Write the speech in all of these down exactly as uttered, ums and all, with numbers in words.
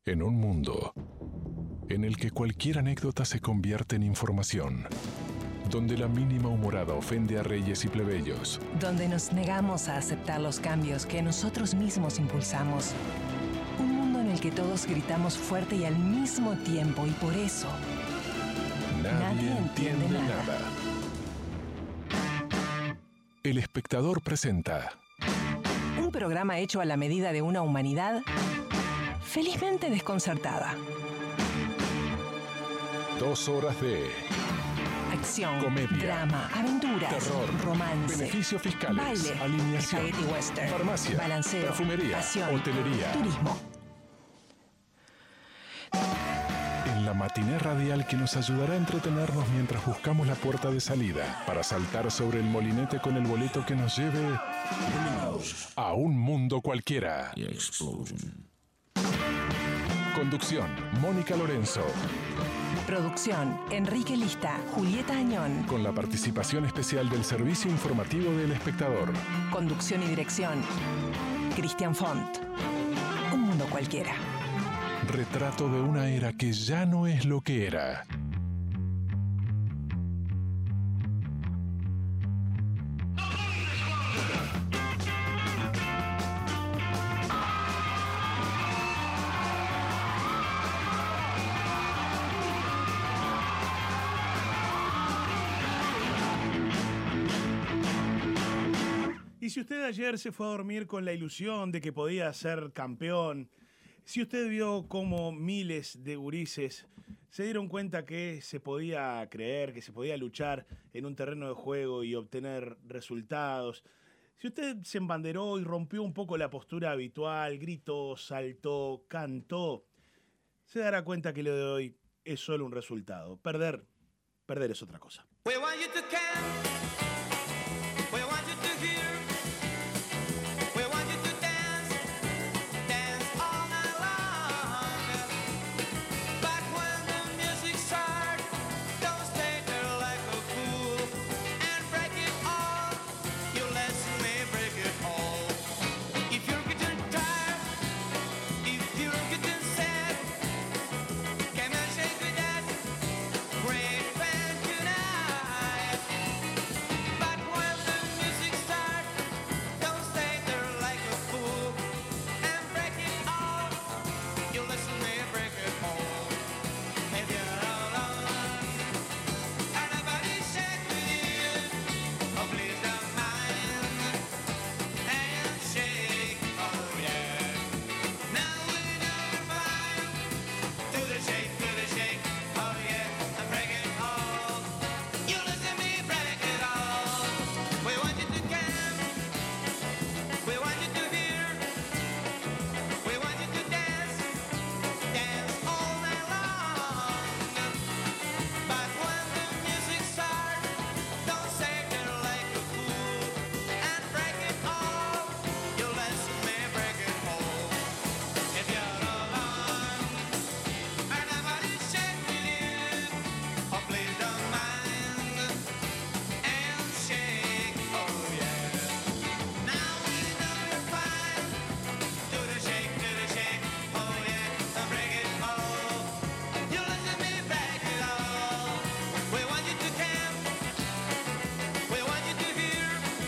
En un mundo en el que cualquier anécdota se convierte en información, donde la mínima humorada ofende a reyes y plebeyos, donde nos negamos a aceptar los cambios que nosotros mismos impulsamos, un mundo en el que todos gritamos fuerte y al mismo tiempo, y por eso nadie, nadie entiende, entiende nada. nada. El Espectador presenta Un programa hecho a la medida de una humanidad felizmente desconcertada. dos horas de Acción, comedia, drama, aventuras, terror, romance, beneficios fiscales, baile, alineación, spaghetti western, farmacia, balanceo, perfumería, pasión, hotelería. turismo. En la matiné radial que nos ayudará a entretenernos mientras buscamos la puerta de salida para saltar sobre el molinete con el boleto que nos lleve a un mundo cualquiera. Conducción, Mónica Lorenzo. Producción, Enrique Lista, Julieta Añón. Con la participación especial del Servicio Informativo del Espectador. Conducción y dirección, Cristian Font. Un mundo cualquiera. Retrato de una era que ya no es lo que era. Y si usted ayer se fue a dormir con la ilusión de que podía ser campeón, si usted vio cómo miles de gurises se dieron cuenta que se podía creer, que se podía luchar en un terreno de juego y obtener resultados, si usted se embanderó y rompió un poco la postura habitual, gritó, saltó, cantó, se dará cuenta que lo de hoy es solo un resultado. Perder, perder es otra cosa. We want you to camp. We want you to hear. We want you to dance. Dance all night long. But when the music starts, don't stay there like a fool and break it all. You listen me break it all. If you're getting tired, if you're getting sad, come and shake with us. Great band tonight. But when the music starts, don't stay there like a fool and break it all. You listen me break it all. If you're alone, and nobody shake with you, oh please don't mind and shake, oh yeah. Now we know you're fine. Do the shake, do the shake, oh yeah, and break it all. You listen me break it all. We want you to camp. We want you to hear. We want you to dance. Dance all night long. But when the music starts, don't stay there like a fool and break it all. You listen me break it all. If you're alone, and nobody shake with you, oh please don't mind and shake, oh yeah. Now we know you're fine. Do the shake, do the shake, oh yeah, and break it all. You listen me break it all. We want you to camp. We want you to hear.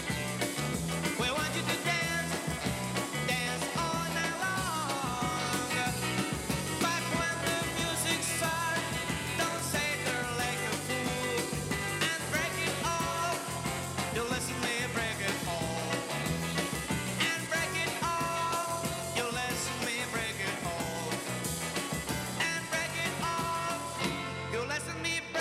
We want you to dance. Dance all night long. But when the music starts, don't stay there like a fool and break it all. You listen me break it all. And break it all. You listen me break it all. And break it all. You listen me break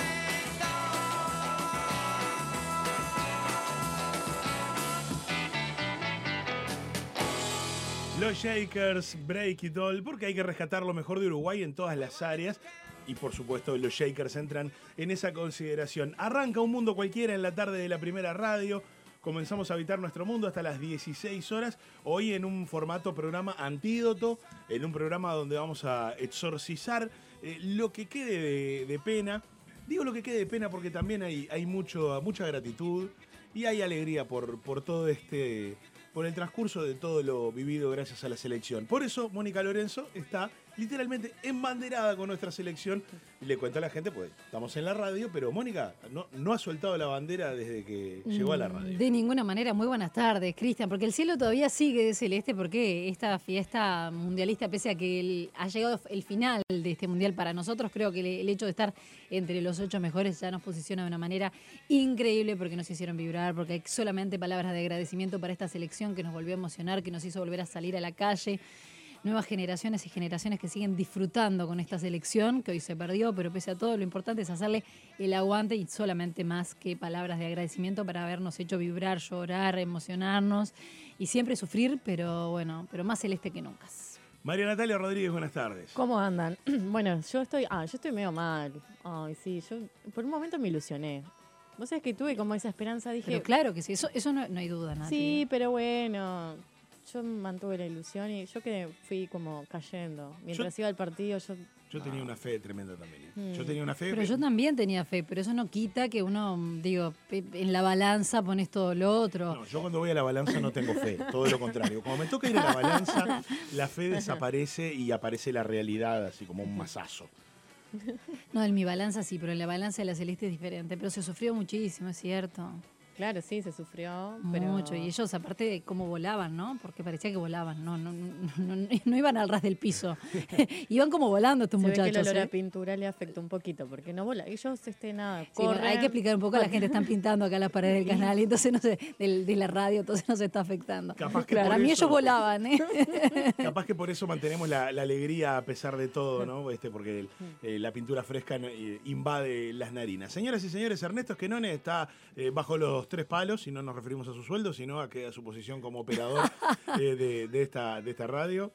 Los Shakers, Break It All, porque hay que rescatar lo mejor de Uruguay en todas las áreas. Y por supuesto los Shakers entran en esa consideración. Arranca Un Mundo Cualquiera en la tarde de la Primera Radio. Comenzamos a habitar nuestro mundo hasta las dieciséis horas. Hoy en un formato programa antídoto, en un programa donde vamos a exorcizar eh, lo que quede de, de pena. Digo lo que quede de pena porque también hay, hay mucho, mucha gratitud y hay alegría por, por todo este... por el transcurso de todo lo vivido gracias a la selección. Por eso Mónica Lorenzo está literalmente embanderada con nuestra selección. Y le cuento a la gente, pues estamos en la radio, pero Mónica no, no ha soltado la bandera desde que llegó a la radio. De ninguna manera. Muy buenas tardes, Cristian, porque el cielo todavía sigue de celeste, porque esta fiesta mundialista, pese a que el- ha llegado el final de este mundial para nosotros, creo que el, el hecho de estar entre los ocho mejores ya nos posiciona de una manera increíble, porque nos hicieron vibrar, porque hay solamente palabras de agradecimiento para esta selección que nos volvió a emocionar, que nos hizo volver a salir a la calle. Nuevas generaciones y generaciones que siguen disfrutando con esta selección, que hoy se perdió, pero pese a todo lo importante es hacerle el aguante y solamente más que palabras de agradecimiento para habernos hecho vibrar, llorar, emocionarnos y siempre sufrir, pero bueno, pero más celeste que nunca. María Natalia Rodríguez, buenas tardes. ¿Cómo andan? Bueno, yo estoy, ah, yo estoy medio mal. Ay, sí, yo por un momento me ilusioné. Vos sabés que tuve como esa esperanza, dije, Pero claro que sí, eso, eso no, no hay duda, Nati. sí, pero bueno, yo mantuve la ilusión y yo que fui como cayendo. Mientras iba al partido, yo... Yo tenía una fe tremenda también. ¿eh? Mm. Yo tenía una fe. Pero yo también tenía fe, pero eso no quita que uno, digo, pe- en la balanza pones todo lo otro. No, yo cuando voy a la balanza no tengo fe, todo lo contrario. Cuando me toca ir a la balanza, la fe desaparece y aparece la realidad así como un mazazo. No, en mi balanza sí, pero en la balanza de la celeste es diferente. Pero se sufrió muchísimo, es cierto. Claro, sí, se sufrió, pero... Mucho. Y ellos, aparte de cómo volaban, ¿no? Porque parecía que volaban, no, no, no, no, no iban al ras del piso. Iban como volando estos Se ve que el muchachos. olor ¿eh? a pintura le afectó un poquito, porque no vola. Ellos, este, nada, Sí, bueno, corren. hay que explicar un poco, la gente están pintando acá las paredes del canal, y entonces no sé, del- de la radio, entonces nos está afectando. Capaz que Claro, por a mí eso- ellos volaban, ¿eh? Capaz que por eso mantenemos la, la alegría a pesar de todo, ¿no? Este, porque el- eh, la pintura fresca no- eh, invade las narinas. Señoras y señores, Ernesto Esquenone está eh, bajo los tres palos, y no nos referimos a su sueldo, sino a, que, a su posición como operador eh, de, de esta, de esta radio.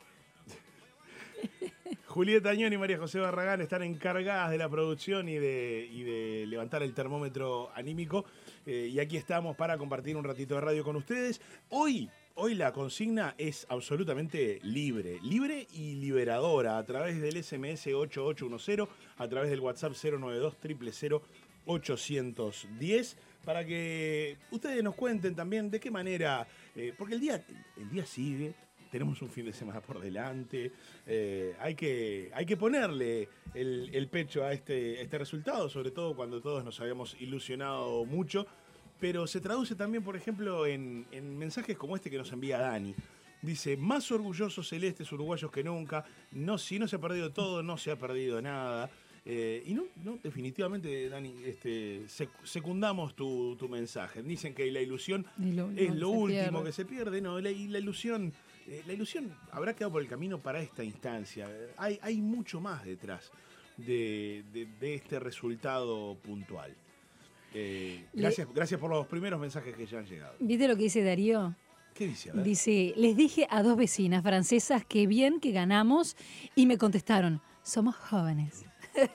Julieta Añón y María José Barragán están encargadas de la producción y de, y de levantar el termómetro anímico. Eh, y aquí estamos para compartir un ratito de radio con ustedes. Hoy, hoy la consigna es absolutamente libre, libre y liberadora a través del S M S ocho ocho uno cero, a través del WhatsApp cero nueve dos cero cero cero ocho uno cero, para que ustedes nos cuenten también de qué manera, eh, porque el día, el día sigue. Tenemos un fin de semana por delante, eh, hay, que, hay que ponerle el, el pecho a este, este resultado, sobre todo cuando todos nos habíamos ilusionado mucho, pero se traduce también, por ejemplo, en, en mensajes como este que nos envía Dani. Dice, más orgullosos celestes uruguayos que nunca, no, si no se ha perdido todo, no se ha perdido nada. Eh, y no, no, definitivamente, Dani, este, sec- secundamos tu, tu mensaje. Dicen que la ilusión Y lo es último lo que se último pierde. que se pierde, no, la, y la ilusión, eh, la ilusión habrá quedado por el camino para esta instancia. Hay, hay mucho más detrás de, de- de este resultado puntual. Eh, Le- gracias, gracias por los primeros mensajes que ya han llegado. ¿Viste lo que dice Darío? ¿Qué dice? A ver. Dice, les dije a dos vecinas francesas que bien que ganamos y me contestaron, somos jóvenes.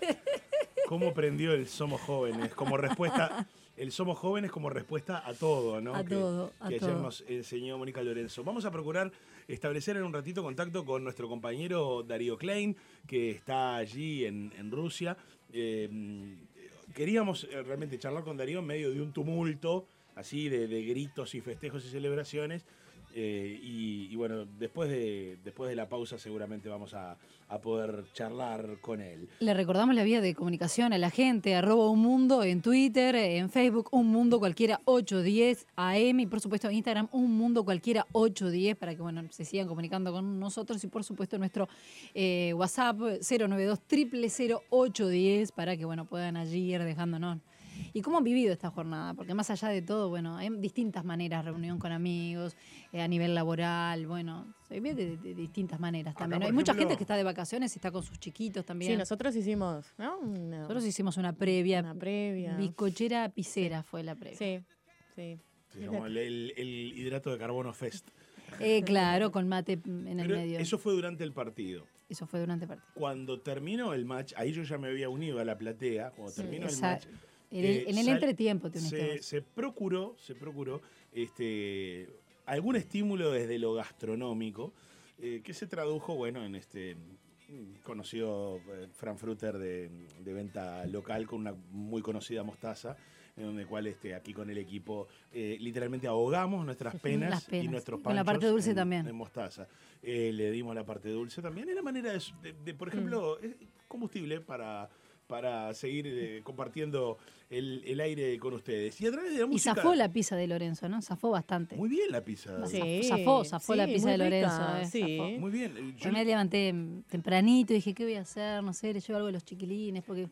¿Cómo prendió el Somos Jóvenes? Como respuesta, el Somos Jóvenes como respuesta a todo, ¿no? A que, todo, a que ayer todo. nos enseñó Mónica Lorenzo. Vamos a procurar establecer en un ratito contacto con nuestro compañero Darío Klein, que está allí en, en Rusia. Eh, queríamos eh, realmente charlar con Darío en medio de un tumulto, así de, de gritos y festejos y celebraciones. Eh, y, y bueno, después de, después de la pausa seguramente vamos a, a poder charlar con él. Le recordamos la vía de comunicación a la gente, arroba un mundo en Twitter, en Facebook, un mundo cualquiera ocho diez A M y por supuesto en Instagram, un mundo cualquiera ocho diez para que bueno se sigan comunicando con nosotros y por supuesto nuestro eh, WhatsApp cero nueve dos cero cero cero ocho diez para que bueno puedan allí ir dejándonos. ¿Y cómo han vivido esta jornada? Porque más allá de todo, bueno, hay distintas maneras, reunión con amigos, eh, a nivel laboral, bueno, se vive de, de distintas maneras Acá, también. por Hay mucha ejemplo- gente que está de vacaciones y está con sus chiquitos también. Sí, nosotros hicimos, ¿no? Una, Nosotros hicimos una previa, una previa. bizcochera pisera fue la previa. Sí, sí. Se llamó el, el- el hidrato de carbono fest. Eh, claro, con mate en el Pero medio. eso fue durante el partido. Eso fue durante el partido. Cuando terminó el match, ahí yo ya me había unido a la platea. Cuando terminó el Esa- match, en el, eh, en el sal- entretiempo te uniste se, vos. se procuró, se procuró este, algún estímulo desde lo gastronómico eh, que se tradujo, bueno, en este conocido eh, Frankfurter de, de venta local con una muy conocida mostaza, en donde cual este, aquí con el equipo eh, literalmente ahogamos nuestras penas, Las penas. y nuestros Y panchos con la parte dulce en, también. en mostaza. Eh, le dimos la parte dulce también. Es la manera de, de- de, por ejemplo, eh, combustible para, para seguir eh, compartiendo el, el aire con ustedes. Y a través de la Y música... zafó la pizza de Lorenzo, ¿no? Zafó bastante. Muy bien la pizza. Sí. Zafó, zafó la pizza muy de Lorenzo, rica, eh, sí. zafó. Muy bien. Eh, Yo me levanté tempranito y dije, ¿qué voy a hacer? No sé, le llevo algo a los chiquilines, porque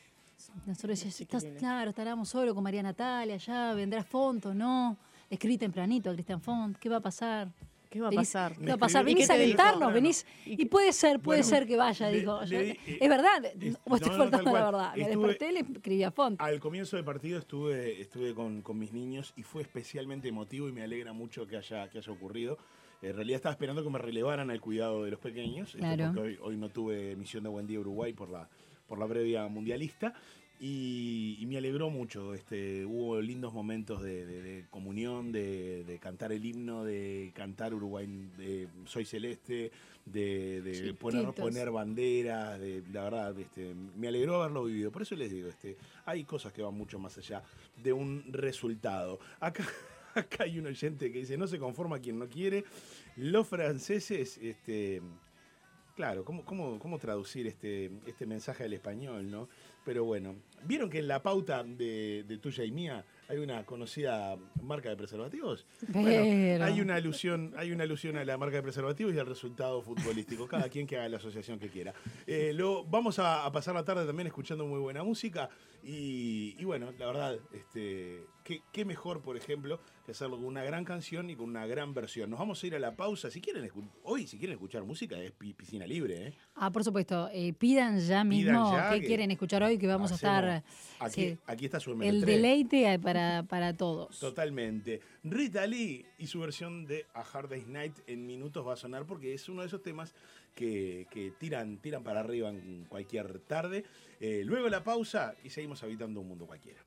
nosotros decíamos, estás chiquilines. claro, estábamos solo con María Natalia, ya vendrá Font o no. Le escribí tempranito a Cristian Font, ¿qué va a pasar? ¿Qué va a Venís- pasar? ¿Qué va a pasar? Me Venís a escribió- ¿Y qué te alentarnos, dijo? venís. ¿Y Y puede ser, puede Bueno, ser que vaya, le- dijo. le Yo- di- eh, es verdad, es- vos te no, no, faltando tal la cual. verdad. Me Estuve- desperté y le escribí a Font. Al comienzo del partido estuve, estuve con, con mis niños y fue especialmente emotivo y me alegra mucho que haya, que haya ocurrido. En realidad estaba esperando que me relevaran al cuidado de los pequeños, este, Claro. porque hoy, hoy no tuve emisión de Buen Día Uruguay por la, por la previa mundialista. Y, y me alegró mucho. Este, hubo lindos momentos de, de- de comunión, de, de cantar el himno, de cantar Uruguay, de Soy Celeste, de, de poner, Chiquitos. poner banderas. De, la verdad, este, me alegró haberlo vivido. Por eso les digo, este, hay cosas que van mucho más allá de un resultado. Acá, acá hay un oyente que dice, no se conforma quien no quiere. Los franceses... Este, Claro, ¿cómo, cómo, cómo traducir este, este mensaje al español, no? Pero bueno, ¿vieron que en la pauta de, de tuya y mía hay una conocida marca de preservativos? Pero- Bueno, hay una alusión, hay una alusión a la marca de preservativos y al resultado futbolístico. Cada quien que haga la asociación que quiera. Eh, lo, vamos a, a pasar la tarde también escuchando muy buena música. Y, y bueno, la verdad, este, qué, qué mejor, por ejemplo, que hacerlo con una gran canción y con una gran versión. Nos vamos a ir a la pausa. Si quieren escu- hoy, si quieren escuchar música, es pi- piscina libre, ¿eh? Ah, por supuesto. eh, pidan ya mismo ya qué que quieren escuchar hoy, que vamos Hacemos- a estar... Aquí, sí, aquí está su el M P tres. deleite eh, para, para todos. Totalmente. Rita Lee y su versión de A Hard Day's Night en minutos va a sonar porque es uno de esos temas que, que tiran, tiran para arriba en cualquier tarde. Eh, luego la pausa y seguimos habitando un mundo cualquiera.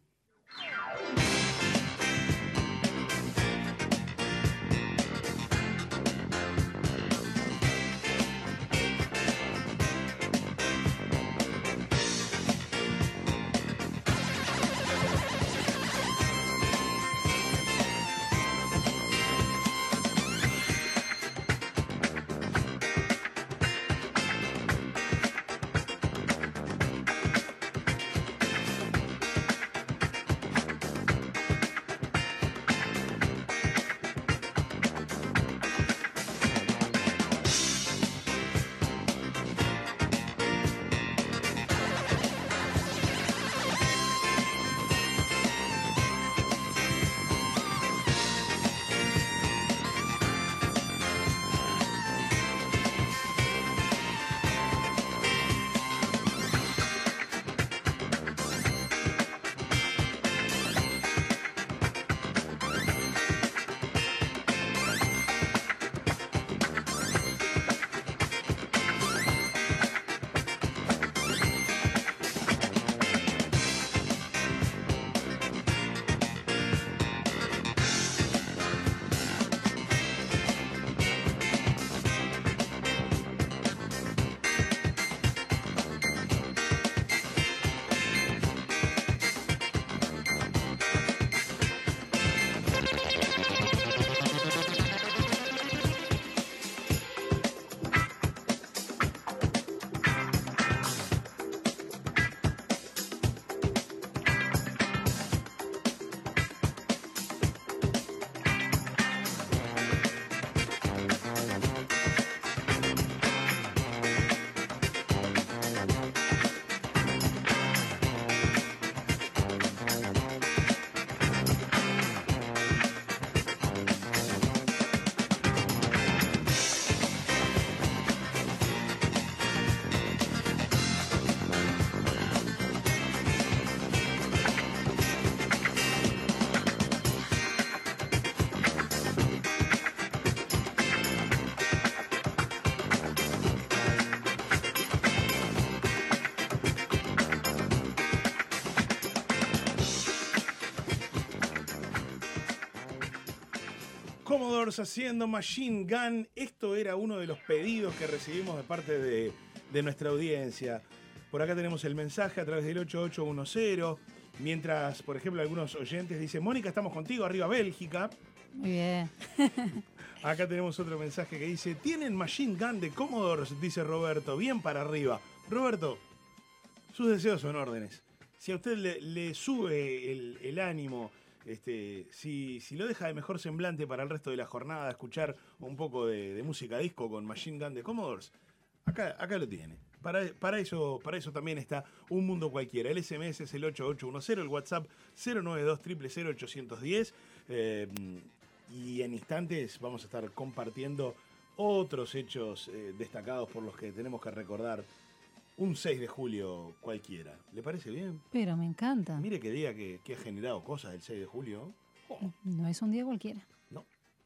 Commodores haciendo Machine Gun. Esto era uno de los pedidos que recibimos de parte de, de nuestra audiencia. Por acá tenemos el mensaje a través del ocho ocho uno cero. Mientras, por ejemplo, algunos oyentes dicen, Mónica, estamos contigo, arriba Bélgica. Muy bien. Acá tenemos otro mensaje que dice, ¿tienen Machine Gun de Commodores? Dice Roberto, bien para arriba. Roberto, sus deseos son órdenes. Si a usted le, le sube el, el ánimo, este, si, si lo deja de mejor semblante para el resto de la jornada, escuchar un poco de, de música disco con Machine Gun de Commodores, acá, acá lo tiene. Para, para, eso, para eso también está Un Mundo Cualquiera. El S M S es el ocho ocho uno cero, el WhatsApp cero nueve dos cero cero cero ocho uno cero. Eh, y en instantes vamos a estar compartiendo otros hechos eh, destacados por los que tenemos que recordar un seis de julio cualquiera. ¿Le parece bien? Pero me encanta. Mire que diga que, que ha generado cosas el seis de julio. Oh, No es un día cualquiera. no.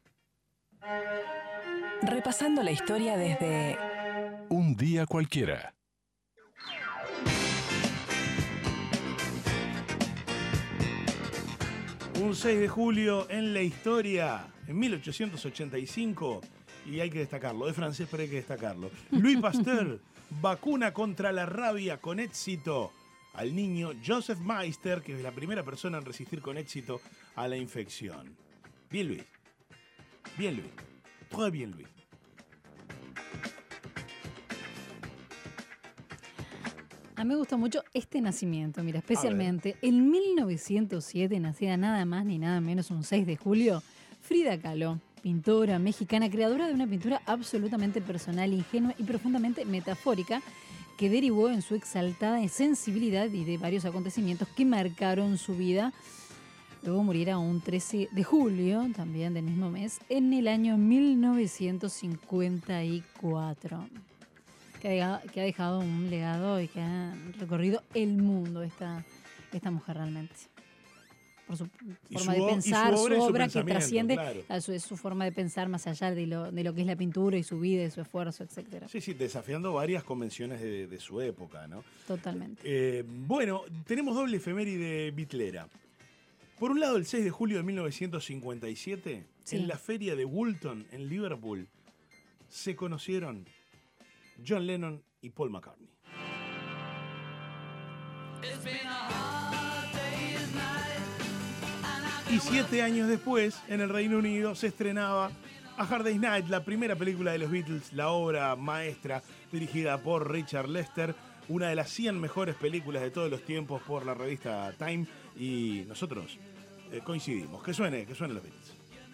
Repasando la historia desde Un día cualquiera. Un seis de julio en la historia, en mil ochocientos ochenta y cinco, y hay que destacarlo, es francés pero hay que destacarlo. Louis Pasteur vacuna contra la rabia con éxito al niño Joseph Meister, que es la primera persona en resistir con éxito a la infección. Bien Luis, bien Luis, très bien Luis. A mí me gusta mucho este nacimiento, mira, especialmente en mil novecientos siete nacida nada más ni nada menos un seis de julio, Frida Kahlo, pintora mexicana, creadora de una pintura absolutamente personal, ingenua y profundamente metafórica, que derivó en su exaltada sensibilidad y de varios acontecimientos que marcaron su vida. Luego muriera un trece de julio, también del mismo mes, en el año mil novecientos cincuenta y cuatro. Que ha, que ha dejado un legado y que ha recorrido el mundo esta, esta mujer realmente. Por su Y forma su de o- y pensar, su su obra y su obra que pensamiento, trasciende claro. a su, su forma de pensar más allá de lo, de lo que es la pintura y su vida y su esfuerzo, etcétera. Sí, sí, desafiando varias convenciones de, de su época, ¿no? Totalmente. Eh, bueno, tenemos doble efeméride bitlera. Por un lado, el seis de julio de mil novecientos cincuenta y siete, Sí. en la feria de Woolton, en Liverpool, se conocieron John Lennon y Paul McCartney. Y siete años después, en el Reino Unido, se estrenaba A Hard Day's Night, la primera película de los Beatles, la obra maestra dirigida por Richard Lester, una de las cien mejores películas de todos los tiempos por la revista Time, y nosotros eh, coincidimos. Que suene, que suene los Beatles.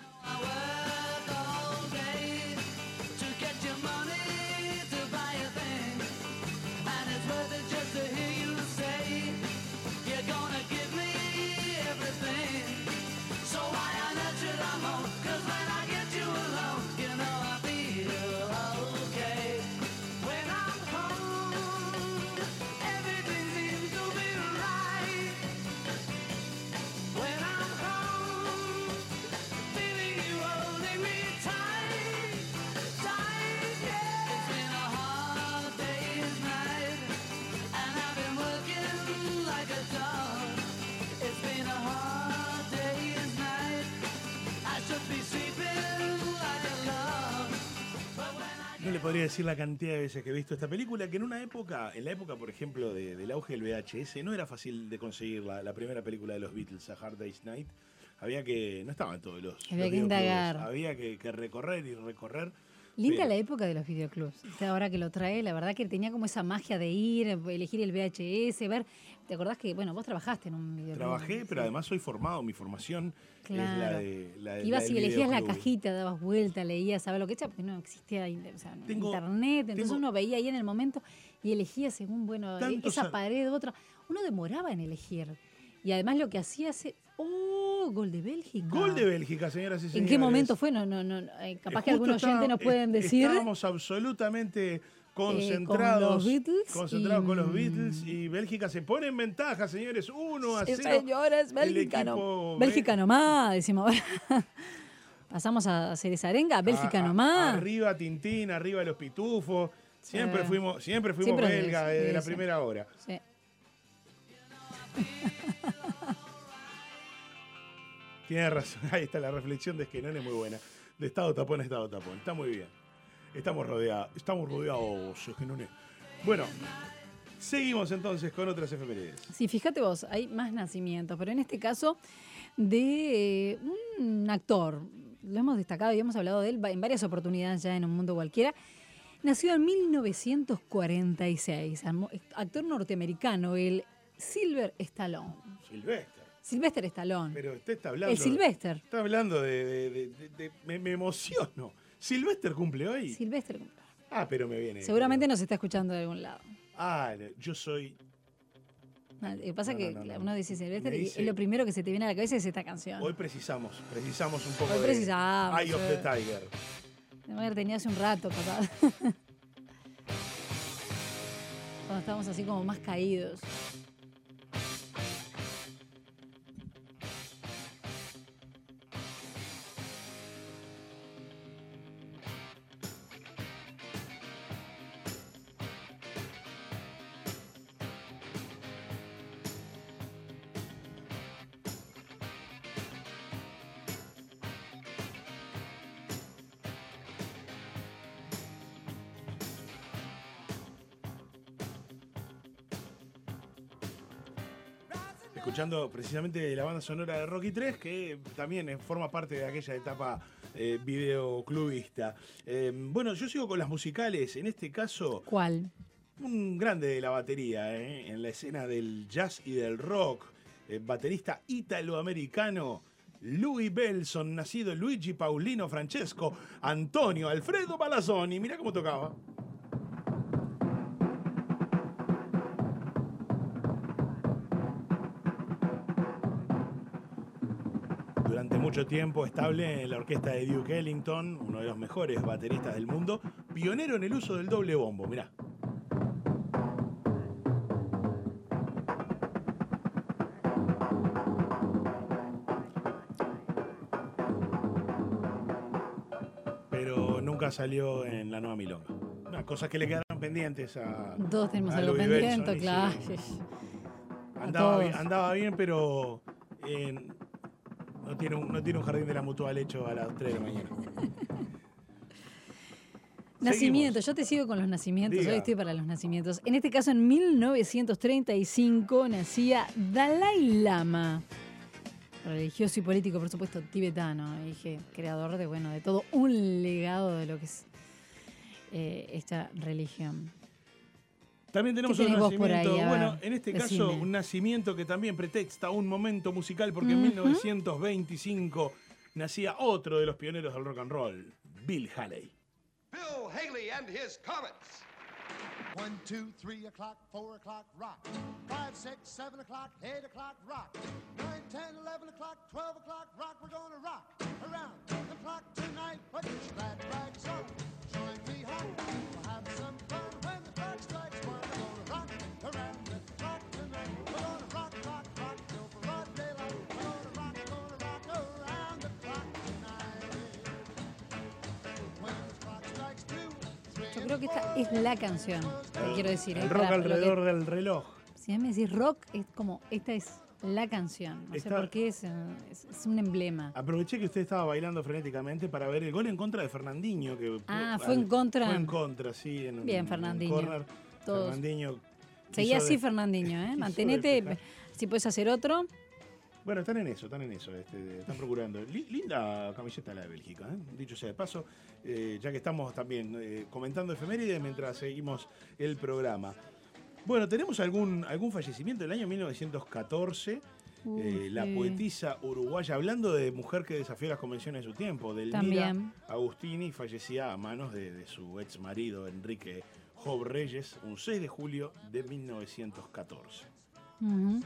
No le podría decir la cantidad de veces que he visto esta película, que en una época, en la época, por ejemplo, de- del auge del V H S, no era fácil de conseguir la, la primera película de los Beatles, A Hard Day's Night. Había que, no estaban todos los, Había los que videoclubs. indagar. Había que, que recorrer y recorrer. Linda pero- la época de los videoclubs. Usted ahora que lo trae, la verdad que tenía como esa magia de ir, elegir el V H S, ver. ¿Te acordás que, bueno, vos trabajaste en un videoclub? Trabajé, pero Sí. además soy formado, mi formación es la Claro. de la de- Ibas la y del elegías la videoclub. cajita, dabas vuelta, leías, sabes lo que echa, porque no existía in- o sea, Tengo- internet, entonces tengo- uno veía ahí en el momento y elegía según, bueno, Tantos esa a- pared, otra. Uno demoraba en elegir. Y además lo que hacía hace, ¡oh! Gol de Bélgica. Gol de Bélgica, señoras y señores. ¿En qué momento fue? No, no, no, eh, capaz Eh, que algún justo oyente está- nos pueden eh, decir. Estábamos absolutamente concentrados con los Beatles concentrados y- con los Beatles y Bélgica se pone en ventaja, señores, uno a Sí, cero. señores, El Bélgica, equipo no, be- Bélgica nomás, decimos. Pasamos a hacer esa arenga, Bélgica A- a- nomás. Arriba Tintín, arriba los Pitufos. Siempre Sí. fuimos, siempre fuimos Siempre belga sí, desde sí, la sí. primera hora. Sí. Tiene razón, ahí está la reflexión de Esquenón, es muy buena. De estado tapón a estado tapón, está muy bien. Estamos rodeados, estamos rodeados, Esquenón, Bueno, seguimos entonces con otras efemérides. Sí, fíjate vos, hay más nacimientos, pero en este caso de eh, un actor, lo hemos destacado y hemos hablado de él en varias oportunidades ya en Un Mundo Cualquiera. Nació en mil novecientos cuarenta y seis, actor norteamericano, el Sylvester Stallone. Sylvester. Sylvester Stallone. Pero usted está hablando. El Sylvester. Está hablando de. de- de- de- de- me, me emociono. ¿Sylvester cumple hoy? Sylvester. Ah, pero me viene. Seguramente nos está escuchando de algún lado. Ah, yo soy. No, Lo que pasa es No, que no, no, no. uno dice Sylvester Me y dice- es lo primero que se te viene a la cabeza es esta canción. Hoy precisamos, precisamos un poco Hoy de. precisamos, Eye of sí. the Tiger. Debe haber tenido hace un rato, papá. Cuando estábamos así como más caídos. Escuchando precisamente la banda sonora de Rocky tres, que también eh, forma parte de aquella etapa eh, videoclubista. Eh, bueno, yo sigo con las musicales. En este caso, ¿Cuál? un grande de la batería, eh, en la escena del jazz y del rock. Eh, baterista italoamericano Louis Belson, nacido Luigi Paulino Francesco Antonio Alfredo Balazzoni. Mirá cómo tocaba. Durante mucho tiempo estable en la orquesta de Duke Ellington, uno de los mejores bateristas del mundo, pionero en el uso del doble bombo, mirá. Pero nunca salió en la nueva milonga. Unas cosas que le quedaron pendientes a. Todos tenemos a algo Louis pendiente, Belson, y claro. sí. A Andaba, todos. bien, andaba bien, pero eh, no, tiene un, no tiene un jardín de la mutual hecho a las tres de la mañana. Nacimiento, Seguimos. yo te sigo con los nacimientos, Diga. hoy estoy para los nacimientos. En este caso, en mil novecientos treinta y cinco nacía Dalai Lama, religioso y político, por supuesto, tibetano, y dije, creador de, bueno, de todo un legado de lo que es eh, esta religión. También tenemos ¿Qué un tenés vos por nacimiento, ahí? A bueno, ver, en este decime. caso un nacimiento que también pretexta un momento musical, porque en Ujú. mil novecientos veinticinco nacía otro de los pioneros del rock and roll, Bill Haley. Bill Haley and his Comets. One, two, three o'clock, four o'clock, rock. Five, six, seven o'clock, eight o'clock, rock. Nine, ten, eleven o'clock, twelve o'clock, rock. We're gonna rock around the clock tonight. Put your glad rags on, join me home. We'll have some fun when the clock strikes one. We're gonna rock around the clock tonight. We're gonna rock, rock, rock till broad daylight. We're gonna rock, gonna rock around the clock tonight. When the clock strikes two, three, Yo creo que esta es la canción, te quiero decir. El eh, rock para lo que- alrededor del reloj. Si a mí me decís rock, es como, esta es la canción. No sé Está- por qué, es, eh, es, es un emblema. Aproveché que usted estaba bailando frenéticamente para ver el gol en contra de Fernandinho. Que, Ah, fue en contra. Fue en contra, sí. En, Bien, en Fernandinho. corner. Todos. Fernandinho. Seguía quiso así de- Fernandinho, ¿eh? quiso Mantenete, despejar. si puedes hacer otro. Bueno, están en eso, están en eso, este, están procurando. Li- linda camiseta la de Bélgica, ¿eh? Dicho sea de paso, eh, ya que estamos también eh, comentando efemérides mientras seguimos el programa. Bueno, tenemos algún, algún fallecimiento del año mil novecientos catorce. Uy, eh, la sí. poetisa uruguaya, hablando de mujer que desafió las convenciones de su tiempo, Delmira También. Agustini, fallecía a manos de, de su ex marido Enrique Job Reyes, un seis de julio de mil novecientos catorce. Ujú.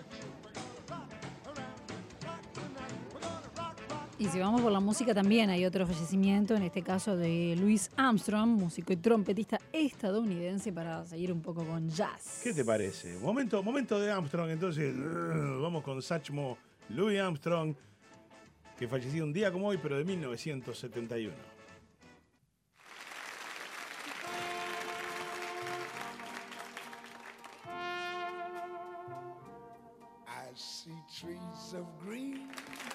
Y si vamos por la música también hay otro fallecimiento, en este caso de Louis Armstrong, músico y trompetista estadounidense, para seguir un poco con jazz. ¿Qué te parece? Momento, momento de Armstrong, entonces uh, vamos con Satchmo Louis Armstrong, que falleció un día como hoy, pero de mil novecientos setenta y uno. I see trees of green.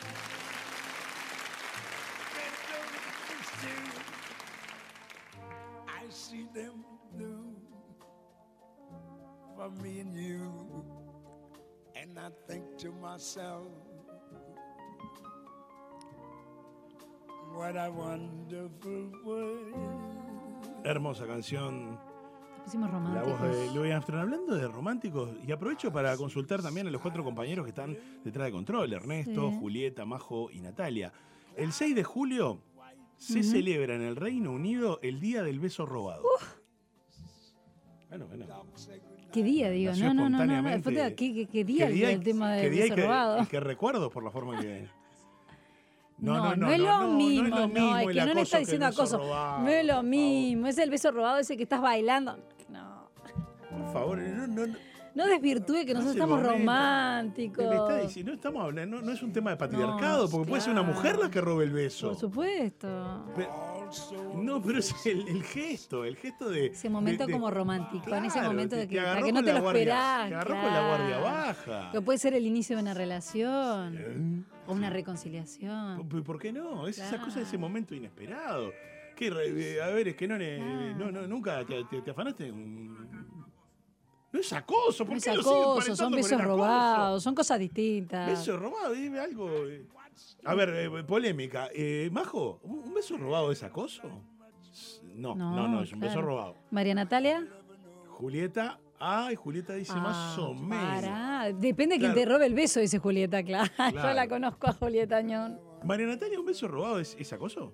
Red roses too. I see them blue. for me and you. And I think to myself, what a wonderful world. Hermosa canción. Pusimos La románticos. voz de Louis Armstrong. Hablando de románticos, y aprovecho para consultar también a los cuatro compañeros que están detrás de control: Ernesto, Sí. Julieta, Majo y Natalia. El seis de julio se Ujú. celebra en el Reino Unido el Día del Beso Robado. Bueno, bueno. ¿Qué día, digo? Nació No, no, no, no, no. espontáneamente. Después, ¿Qué, qué, qué día ¿Qué el, día y- el tema qué del día y beso qué- robado? y qué recuerdos por la forma que... No, no, es lo mismo, no, es el que no le acoso está que el diciendo beso acoso. robado, No es lo por mismo, es el beso robado ese que estás bailando. No, Por favor, no, no, no. no desvirtúe que No nosotros es el estamos momento. románticos. Me está diciendo, no estamos hablando, no, no es un tema de patriarcado, porque puede ser una claro. mujer la que robe el beso. Por supuesto. Pero- no, pero es el, el gesto, el gesto de... Ese momento de- de- como romántico, en ese Claro, momento te- de te que, para agarró que no con te la lo guardia- esperás. te agarró con la guardia claro. baja. Que puede ser el inicio de una relación ¿Eh? o una reconciliación. ¿Por, por qué no? Es esa Claro. cosa de ese momento inesperado. ¿Qué re- eh, a ver, es que no, ne- Claro. no, no nunca te, te- te afanaste un... No es acoso, ¿por No es qué lo siguen acoso, emparentando son con el besos acoso? robados, son cosas distintas. Beso robado, dime algo. eh. A ver, eh, polémica. Eh, Majo, ¿un un beso robado es acoso? No, no, no, es un beso claro. robado. María Natalia. Julieta, ay, Julieta dice más o menos. Pará. Depende de quién Claro. te robe el beso, dice Julieta, claro. Yo Claro. la conozco a Julieta Añón. María Natalia, ¿un beso robado es, es acoso?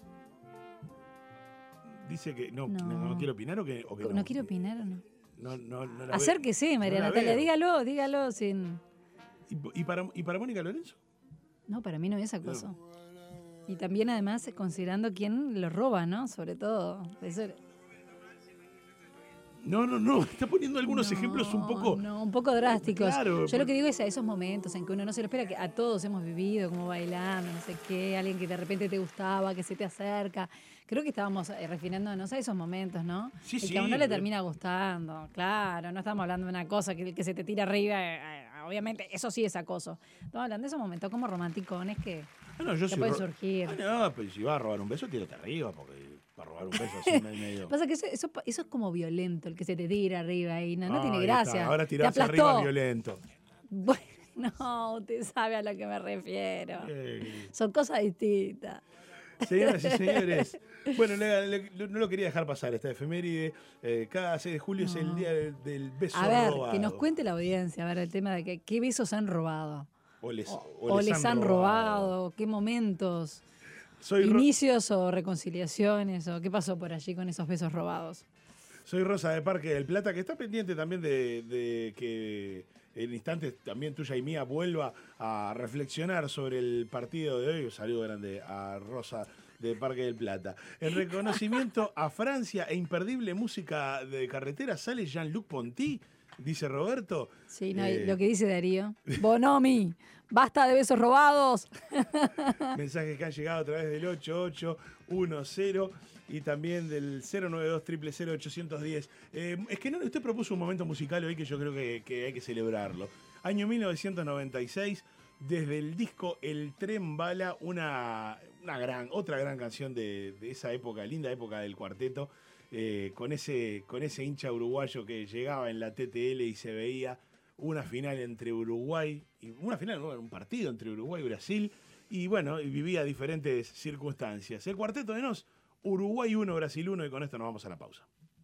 Dice que no, no. No. no quiere opinar o que, o que no. No quiero opinar o no. No, no, no la veo. Acérquese, María No la Natalia, veo. dígalo, dígalo sin. ¿Y, y para, ¿Y para Mónica Lorenzo? No, para mí no es acoso. Y también, además, considerando quién lo roba, ¿no? Sobre todo. Eso- No, no, no. Está poniendo algunos No, ejemplos un poco. No, un poco drásticos. Claro, Yo lo que digo es a esos momentos en que uno no se lo espera, que a todos hemos vivido, como bailando, no sé qué, alguien que de repente te gustaba, que se te acerca. Creo que estábamos eh, refiriéndonos a esos momentos, ¿no? Sí, el sí, que a uno le pero- termina gustando, claro. No estamos hablando de una cosa que el que se te tira arriba, eh, eh, obviamente, eso sí es acoso. Estamos hablando de esos momentos como romanticones que, Ah, no, yo que soy pueden ro- surgir. Ah, no, pero si vas a robar un beso, tírate arriba, porque para robar un beso así me- medio. Pasa que eso, eso, eso es como violento, el que se te tira arriba y no, no tiene Ahí gracia. está, ahora Te tirarse aplastó. arriba es violento. Bueno, no, usted sabe a lo que me refiero. Eh, Son cosas distintas. Señoras y señores, bueno, le- le- no lo quería dejar pasar esta efeméride. Eh, cada seis de julio es el día del, del beso A ver, robado. que nos cuente la audiencia, a ver, el tema de que, qué besos han robado. O les, O, o o les han robado, qué momentos, Soy, Ro- inicios o reconciliaciones, o qué pasó por allí con esos besos robados. soy Rosa de Parque del Plata, que está pendiente también de, de que en instantes también tuya y mía vuelva a reflexionar sobre el partido de hoy. Un saludo grande a Rosa de Parque del Plata. En reconocimiento a Francia e imperdible música de carretera sale Jean-Luc Ponty, dice Roberto. Sí, no, Eh, lo que dice Darío. Bonomi, basta de besos robados. Mensajes que han llegado a través del ocho ocho uno cero y también del cero nueve dos cero cero ocho uno cero. Eh, es que no, usted propuso un momento musical hoy que yo creo que, que hay que celebrarlo. Año mil novecientos noventa y seis, desde el disco El Tren Bala, una, una gran, otra gran canción de, de esa época, linda época del cuarteto, eh, con, ese, con ese hincha uruguayo que llegaba en la T T L y se veía una final entre Uruguay, y una final, no, un partido entre Uruguay y Brasil, y bueno, y vivía diferentes circunstancias. El cuarteto de Nos, Uruguay uno, Brasil uno, y con esto nos vamos a la pausa.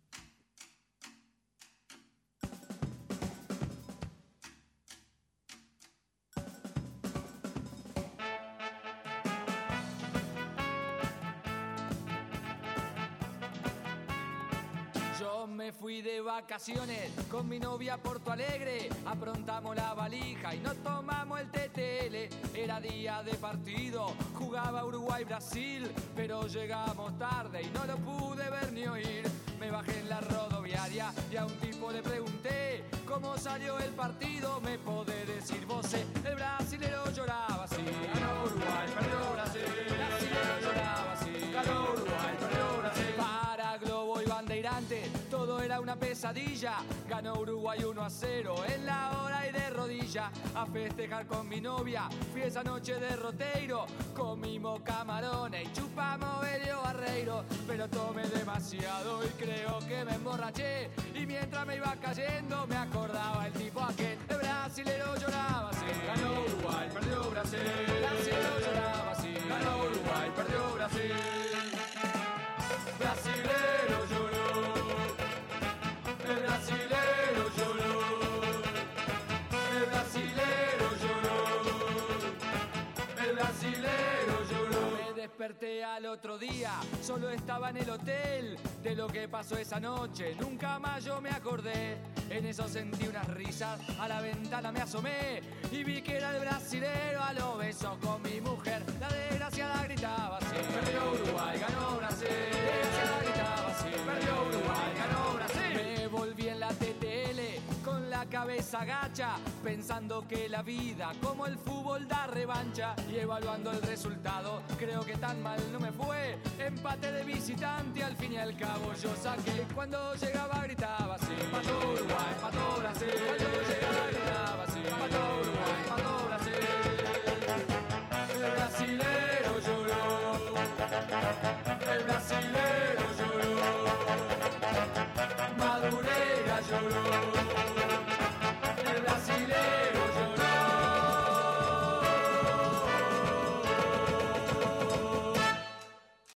Yo me fui de vacaciones con mi novia a Porto Alegre, aprontamos la valija y nos tomamos el T T L. Era día de partido, jugaba Uruguay-Brasil, pero llegamos tarde y no lo pude ver ni oír. Me bajé en la rodoviaria y a un tipo le pregunté cómo salió el partido. Me podés decir vos, el brasilero lloraba así. Ganó Uruguay, perdió Brasil. El brasilero lloraba así. Ganó Uruguay, perdió Brasil. Para Globo y Bandeirante todo era una una pesadilla. Ganó Uruguay uno a cero en la hora y de rodilla. A festejar con mi novia, fui esa noche de Roteiro. Comimos camarones y chupamos Helio Barreiro. Pero tomé demasiado y creo que me emborraché. Y mientras me iba cayendo me acordaba el tipo aquel. El brasilero lloraba así, ganó Uruguay, perdió Brasil. El brasilero lloraba así, ganó Uruguay, perdió Brasil. Brasilero lloró, el brasilero lloró, el brasilero lloró, el brasilero lloró. Me desperté al otro día, solo estaba en el hotel. De lo que pasó esa noche, nunca más yo me acordé. En eso sentí unas risas, a la ventana me asomé y vi que era el brasilero a los besos con mi mujer. La desgraciada gritaba así, perdió Uruguay, ganó Brasil. La desgraciada gritaba así, perdió Uruguay, ganó Brasil. Me volví en la T T L con la cabeza gacha, pensando que la vida como el fútbol da revancha. Y evaluando el resultado, creo que tan mal no me fue. Empate de visitante, al fin y al cabo yo saqué. Cuando llegaba gritaba así, pasó Uruguay.